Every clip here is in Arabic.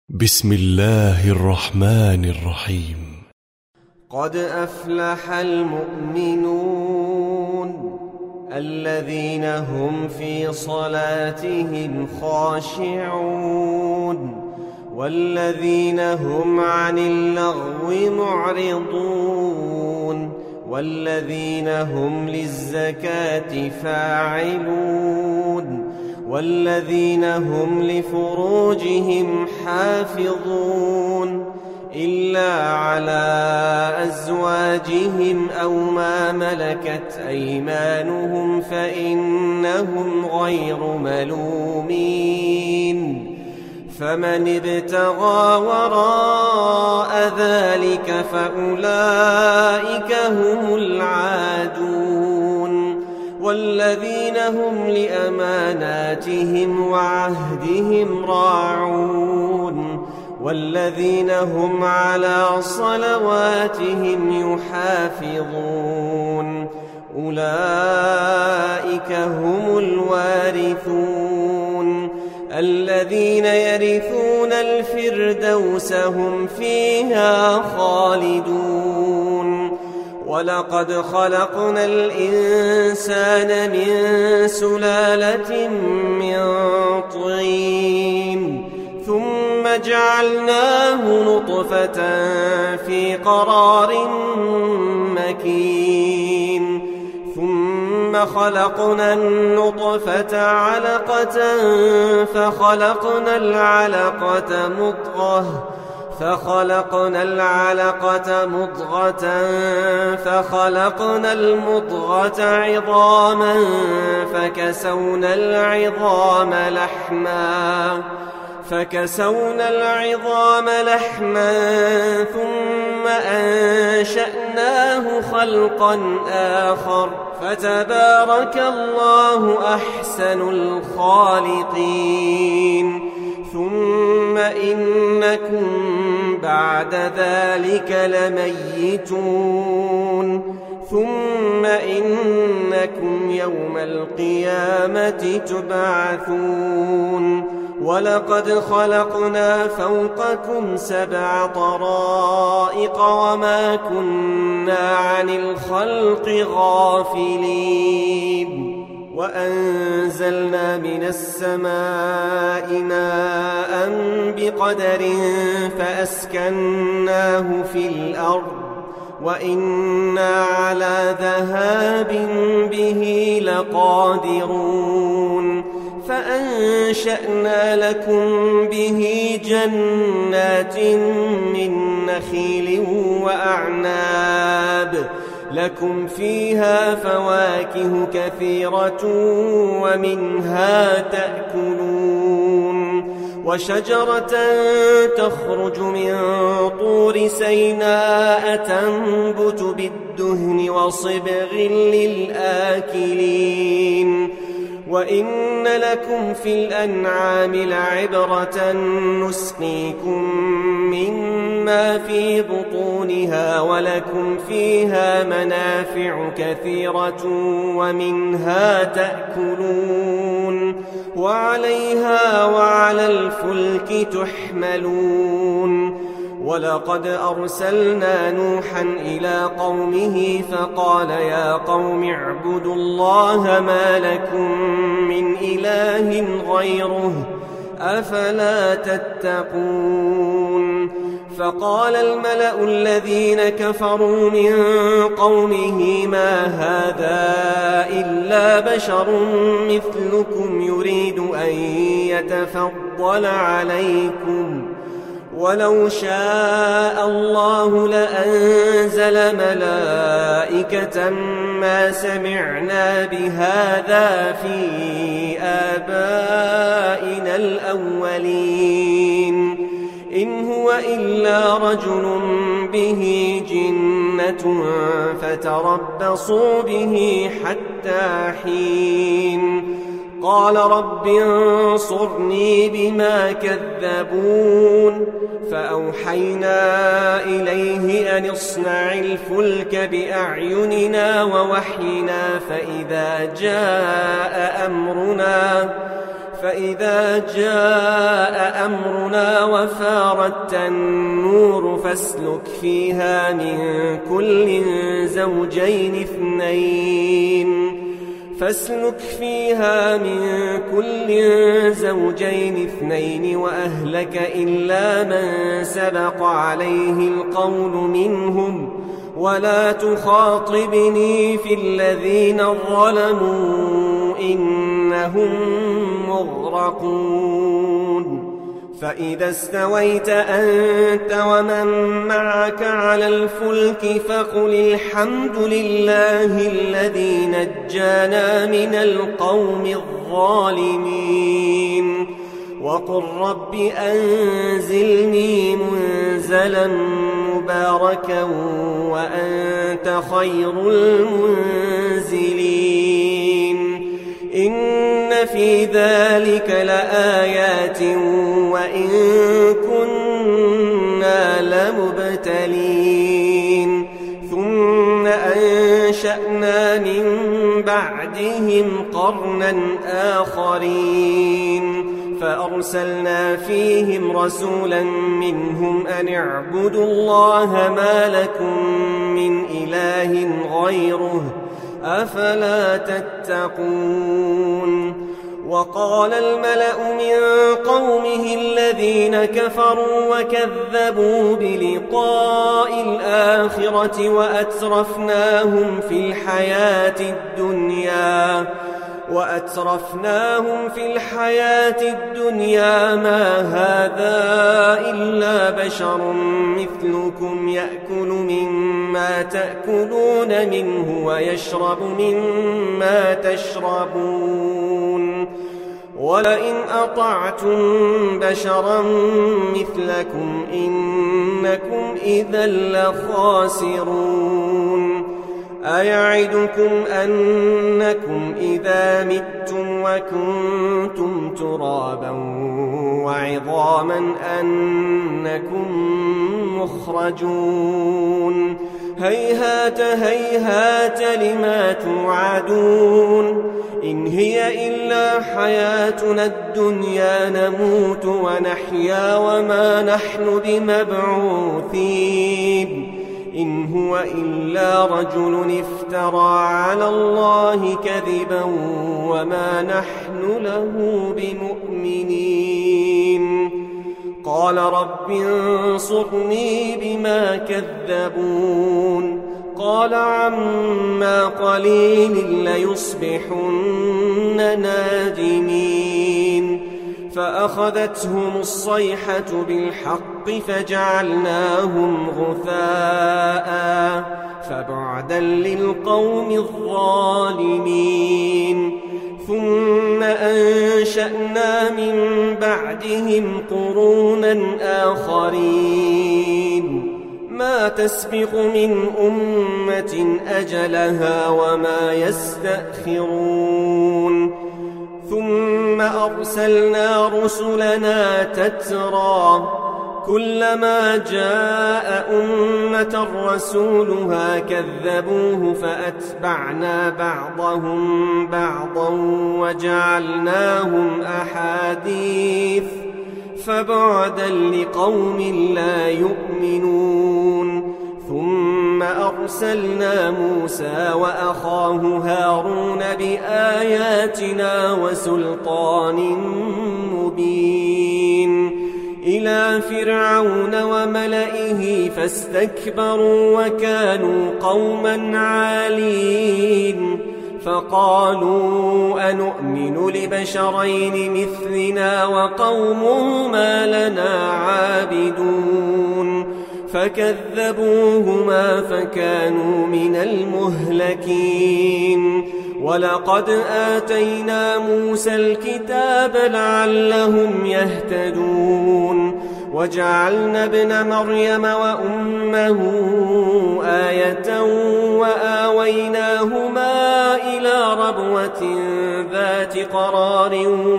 بسم الله الرحمن الرحيم. قد أفلح المؤمنون الذين هم في صلاتهم خاشعون والذين هم عن اللغو معرضون والذين هم للزكاة فاعلون والذين هم لفروجهم حافظون إلا على أزواجهم أو ما ملكت أيمانهم فإنهم غير ملومين. فمن ابتغى وراء ذلك فأولئك هم العادون والذين هم لأماناتهم وعهدهم راعون والذين هم على صلواتهم يحافظون أولئك هم الوارثون الذين يرثون الفردوس هم فيها خالدون. ولقد خلقنا الإنسان من سلالة من طين ثم جعلناه نطفة في قرار مكين ثم خلقنا النطفة علقة فخلقنا العلقة مضغة فخلقنا المضغة عظاما فكسونا العظام لحما ثم أنشأناه خلقا آخر فتبارك الله أحسن الخالقين. ثم إنكم بعد ذلك لميتون ثم إنكم يوم القيامة تبعثون. ولقد خلقنا فوقكم 7 طرائق وما كنا عن الخلق غافلين. وأنزلنا من السماء ماء بقدر فأسكناه في الأرض وإنا على ذهاب به لقادرون. فأنشأنا لكم به جنات من نخيل وأعناب لكم فيها فواكه كثيرة ومنها تأكلون. وشجرة تخرج من طور سيناء تنبت بالدهن وصبغ للآكلين. وإن لكم في الأنعام لعبرة نسقيكم مما في بطونها ولكم فيها منافع كثيرة ومنها تأكلون وعليها وعلى الفلك تحملون. ولقد أرسلنا نوحا إلى قومه فقال يا قوم اعبدوا الله ما لكم من إله غيره أفلا تتقون. فقال الملأ الذين كفروا من قومه ما هذا إلا بشر مثلكم يريد أن يتفضل عليكم ولو شاء الله لأنزل ملائكة ما سمعنا بهذا في آبائنا الأولين إن هو إلا رجل به جنة فتربصوا به حتى حين. قال رب انصرني بما كذبون. فأوحينا إليه أن اصنع الفلك بأعيننا ووحينا فإذا جاء أمرنا فإذا جاء أمرنا وفارت النور فاسلك فيها من كل زوجين اثنين وأهلك إلا من سبق عليه القول منهم ولا تخاطبني في الذين ظلموا إنهم مغرقون فإذا استويت أنت ومن معك على الفلك فقل الحمد لله الذي نجانا من القوم الظالمين وقل رب أنزلني منزلا مباركا وأنت خير المنزلين إن في ذلك لآيات وإن كنا لمبتلين ثم أنشأنا من بعدهم قرنا آخرين فأرسلنا فيهم رسولا منهم أن اعبدوا الله ما لكم من إله غيره أفلا تتقون وقال الملأ من قومه الذين كفروا وكذبوا بلقاء الآخرة وأترفناهم في الحياة الدنيا ما هذا إلا بشر مثلكم يأكل مما تأكلون منه ويشرب مما تشربون ولئن أطعتم بشرا مثلكم إنكم إذا لخاسرون أيعدكم أنكم إذا متم وكنتم ترابا وعظاما أنكم مخرجون هيهات هيهات لما توعدون إن هي إلا حياتنا الدنيا نموت ونحيا وما نحن بمبعوثين إن هو إلا رجل افترى على الله كذبا وما نحن له بمؤمنين قال رب انصرني بما كذبون قال عما قليل ليصبحن نادمين فأخذتهم الصيحة بالحق فجعلناهم غثاء فبعدا للقوم الظالمين ثم أنشأنا من بعدهم قرونا آخرين ما تسبق من أمة أجلها وما يستأخرون ثم أرسلنا رسلنا تترى كلما جاء أمة رسولها كذبوه فأتبعنا بعضهم بعضا وجعلناهم أحاديث فبعدا لقوم لا يؤمنون ثم أرسلنا موسى وأخاه هارون بآياتنا وسلطان مبين إلى فرعون وملئه فاستكبروا وكانوا قوما عالين فقالوا أنؤمن لبشرين مثلنا وقومهما لنا عابدون فكذبوهما فكانوا من المهلكين ولقد آتينا موسى الكتاب لعلهم يهتدون وجعلنا ابن مريم وأمه آية وآويناهما إلى ربوة ذات قرار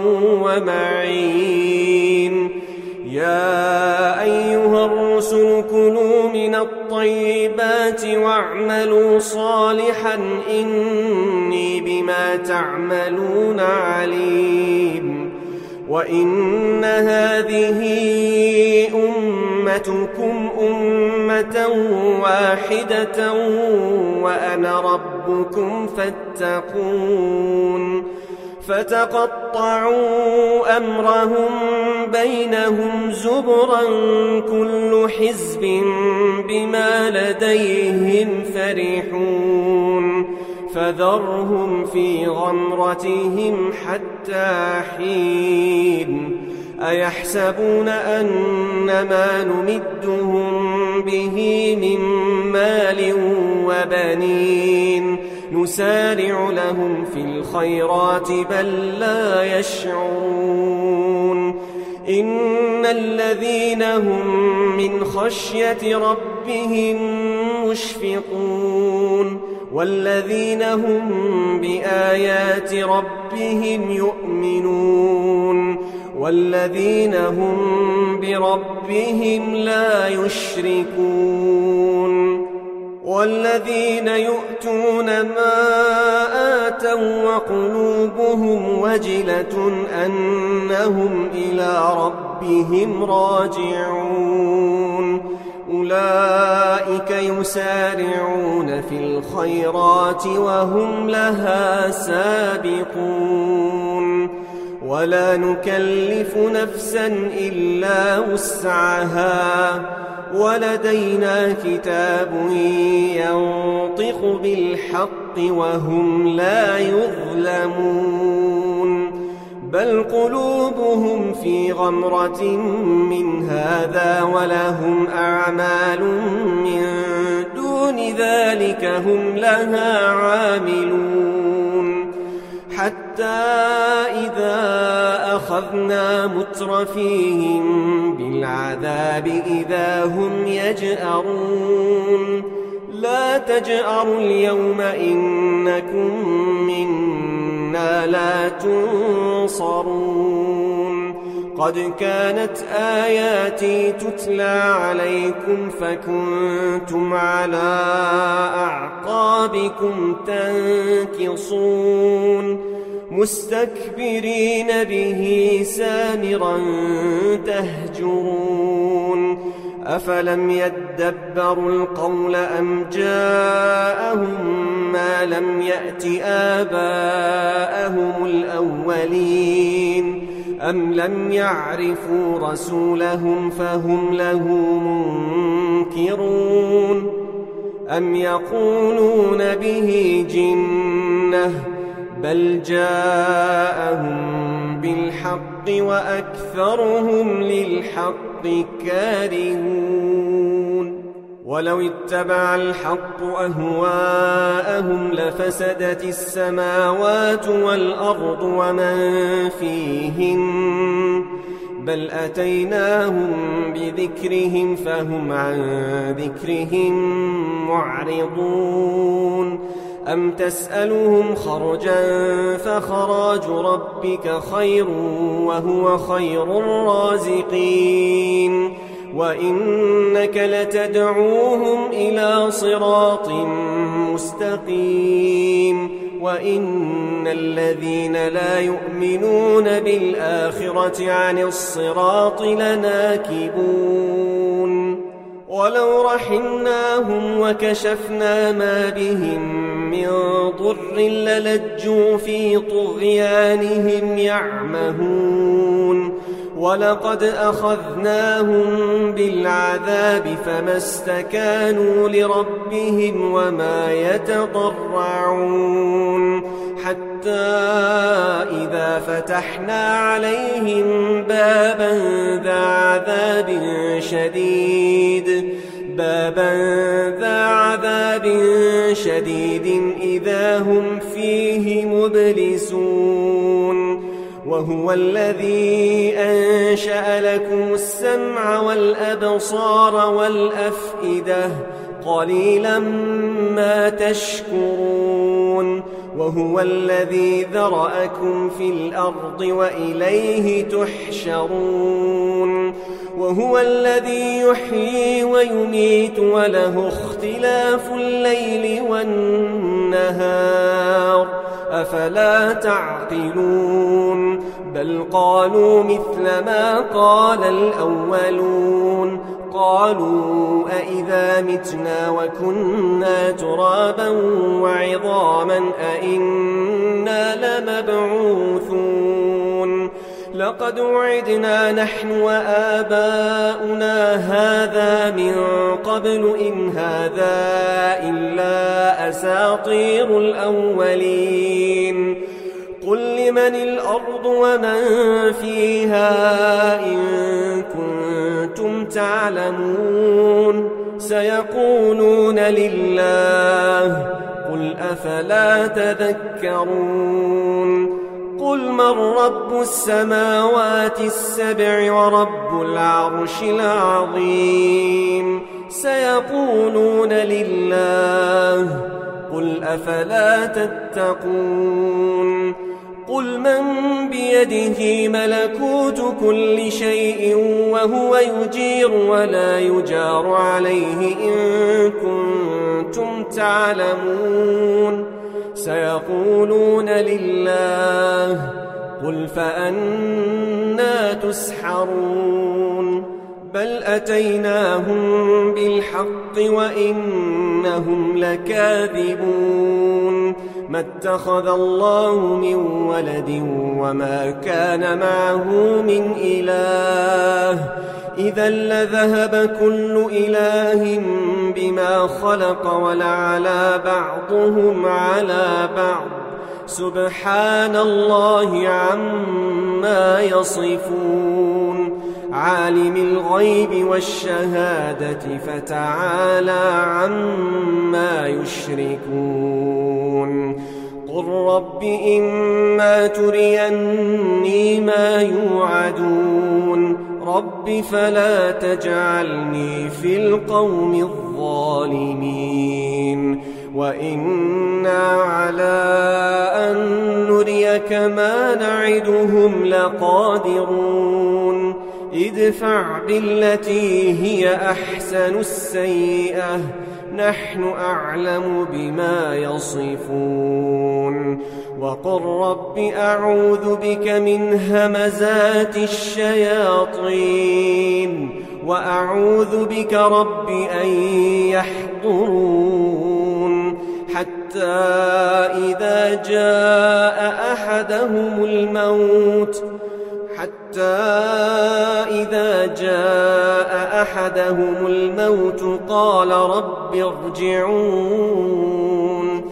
ومعين يا أيها الرسل كلوا من الطيبات واعملوا صالحا إني بما تعملون عليم وإن هذه أمتكم أمة واحدة وأنا ربكم فاتقون فتقطعوا أمرهم بينهم زبرا كل حزب بما لديهم فرحون فذرهم في غمرتهم حتى حين أيحسبون أن ما نمدهم به من مال وبنين نسارع لهم في الخيرات بل لا يشعرون إن الذين هم من خشية ربهم مشفقون والذين هم بآيات ربهم يؤمنون والذين هم بربهم لا يشركون والذين يؤتون ما آتوا وقلوبهم وجلة أنهم إلى ربهم راجعون أولئك يسارعون في الخيرات وهم لها سابقون ولا نكلف نفسا إلا وسعها ولدينا كتاب ينطق بالحق وهم لا يظلمون بل قلوبهم في غمرة من هذا ولهم أعمال من دون ذلك هم لها عاملون حتى إذا أخذنا مترفيهم بالعذاب إذا هم يجأرون لا تجأروا اليوم إنكم منا لا تنصرون قد كانت آياتي تتلى عليكم فكنتم على أعقابكم تنكصون مستكبرين به سامرا تهجرون أفلم يدبروا القول أم جاءهم ما لم يأت آباءهم الأولين أم لم يعرفوا رسولهم فهم له منكرون أم يقولون به جنة بل جاءهم بالحق وأكثرهم للحق كارهون ولو اتبع الحق أهواءهم لفسدت السماوات والأرض ومن فيهن بل أتيناهم بذكرهم فهم عن ذكرهم معرضون أم تسألهم خرجا فخراج ربك خير وهو خير الرازقين وإنك لتدعوهم إلى صراط مستقيم وإن الذين لا يؤمنون بالآخرة عن الصراط لناكبون ولو رحمناهم وكشفنا ما بهم من ضر للجوا في طغيانهم يعمهون ولقد أخذناهم بالعذاب فما استكانوا لربهم وما يتضرعون حتى إذا فتحنا عليهم بابا ذا عذاب شديد إذا هم فيه مبلسون وهو الذي أنشأ لكم السمع والأبصار والأفئدة قليلا ما تشكرون وهو الذي ذرأكم في الأرض وإليه تحشرون وهو الذي يحيي ويميت وله اختلاف الليل والنهار أفلا تعقلون بل قالوا مثل ما قال الأولون قالوا أئذا متنا وكنا ترابا وعظاما أئنا لمبعوثون لقد وعدنا نحن وآباؤنا هذا من قبل إن هذا إلا أساطير الأولين قل لمن الأرض ومن فيها إن كنتم تعلمون سيقولون لله قل أفلا تذكرون قل من رب السماوات السبع ورب العرش العظيم سيقولون لله قل أفلا تتقون قل من بيده ملكوت كل شيء وهو يجير ولا يجار عليه إن كنتم تعلمون سيقولون لله قل فأنى تسحرون بل أتيناهم بالحق وإنهم لكاذبون ما اتخذ الله من ولد وما كان معه من إله إذا لذهب كل إله بما خلق ولعلى بعضهم على بعض سبحان الله عما يصفون عالم الغيب والشهادة فتعالى عما يشركون قل رب إما تريني ما يوعدون رب فلا تجعلني في القوم الظالمين وإنا على أن نريك ما نعدهم لقادرون ادفع بالتي هي أحسن السيئة نحن أعلم بما يصفون وقل رب أعوذ بك من همزات الشياطين وأعوذ بك رب أن يحضرون حتى إذا جاء أحدهم الموت قال رب ارجعون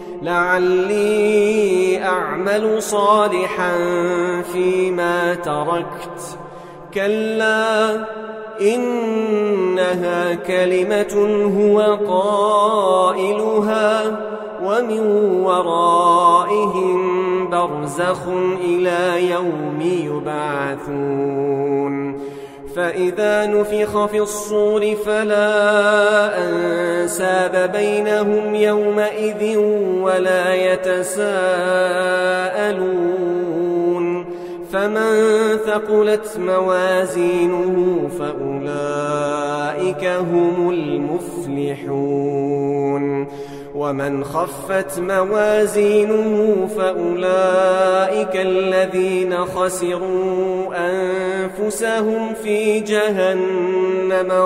لعلي أعمل صالحا فيما تركت كلا إنها كلمة هو قائلها ومن ورائهم برزخ إلى يوم يبعثون فإذا نفخ في الصور فلا أنساب بينهم يومئذ ولا يتساءلون فمن ثقلت موازينه فأولئك هم المفلحون ومن خفت موازينه فأولئك الذين خسروا أنفسهم في جهنم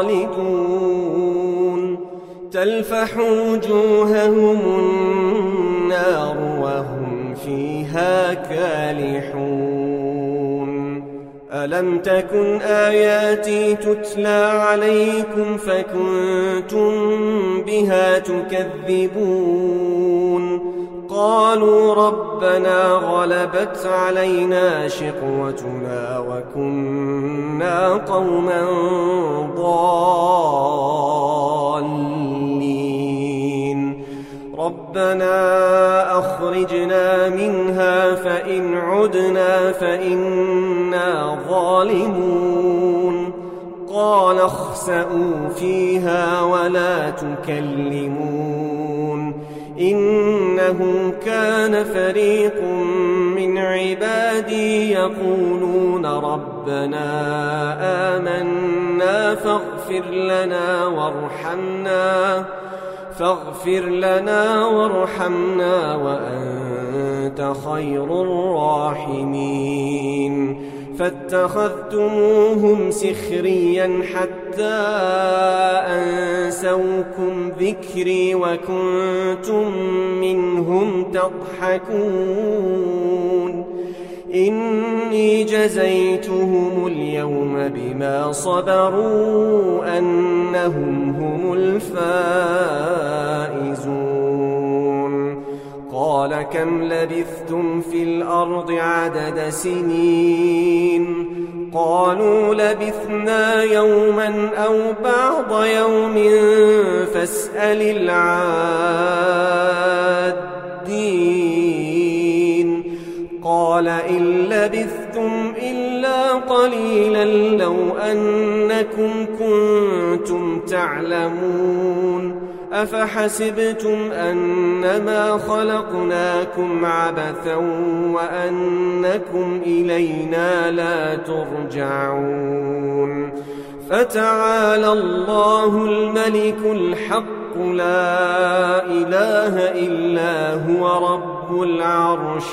خالدون تلفح وجوههم النار وهم فيها كالحون ألم تكن آياتي تتلى عليكم فكنتم بها تكذبون قالوا ربنا غلبت علينا شقوتنا وكنا قوما ضالين ربنا أخرجنا منها فإن عدنا فإنا ظالمون قال اخسئوا فيها ولا تكلمون إنه كان فريق من عبادي يقولون ربنا آمنا فاغفر لنا فاغفر لنا وارحمنا وأنت خير الراحمين فاتخذتموهم سخريا حتى أنسوكم ذكري وكنتم منهم تضحكون إني جزيتهم اليوم بما صبروا أنهم هم الفائزون قال كم لبثتم في الأرض عدد سنين قالوا لبثنا يوما أو بعض يوم فاسأل العادين قال إن لبثتم إلا قليلا لو أنكم كنتم تعلمون أفحسبتم أنما خلقناكم عبثا وأنكم إلينا لا ترجعون فتعالى الله الملك الحق لا إله إلا هو رب العرش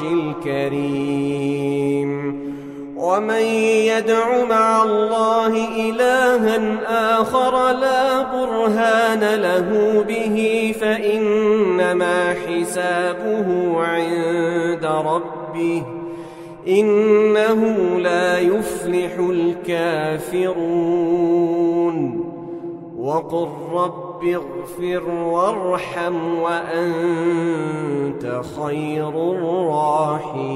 الكريم ومن يدع مع الله إلها آخر لا برهان له به فإنما حسابه عند ربه إنه لا يفلح الكافرون وقل رب اغفر وارحم وأنت خير الراحمين